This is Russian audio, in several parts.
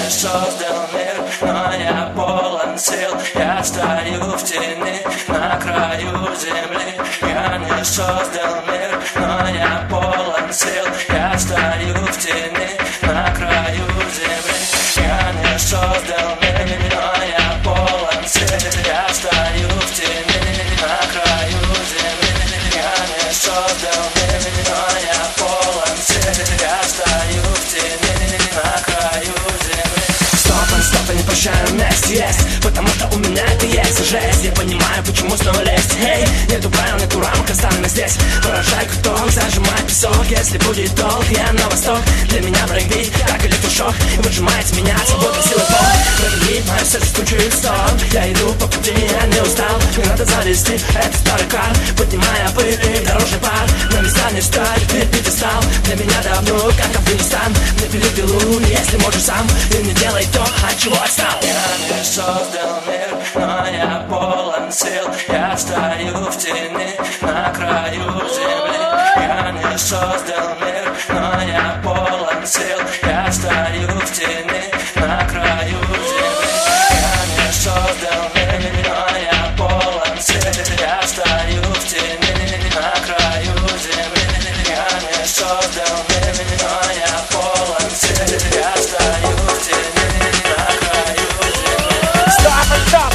не создал мир, но я полон сил. Я стою в тени на краю земли. Я не создал мир, но я полон сил. Я стою в тени на краю земли. Я не создал мир, но я полон сил. Я стою в тени на краю земли. Я не создал мир, но я полон сил. Я стою в тени на краю земли. Стоп, не прощаю, месть есть, потому что у меня это есть жесть. Я понимаю, почему снова лезть. Эй, нету правил, нету рамок, оставлено здесь. Поражай куток, зажимай песок. Если будет долг, я на восток. Для меня брейкбит, как электрошок. Выжимает меня свободной силой пол. Брейкбит, мое сердце стучит стоп. Я иду по пути, я не устал. Не надо завести, это старый кар. Поднимая пыль и дорожный пар. На места не встать, ты стал. Для меня давно, как Афганистан. Напили пилу, если можешь сам. И не делай то, от чего отстал. Я не создал мир, но я полон сил. Я стою в тени на краю земли. Я не создал мир, но я полон сил. Я стою в тени на краю земли. Я не создал мир, но я полон сил. Я стою в тени на краю земли. Я не создал мир, но я полон сил. Я стою в тени на краю земли. Стоп!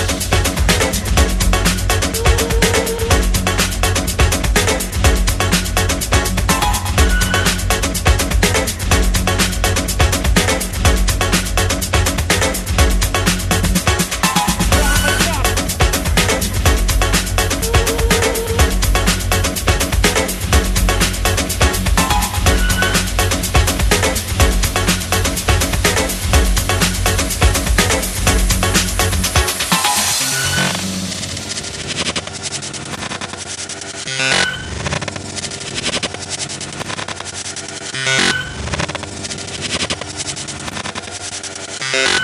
Yeah.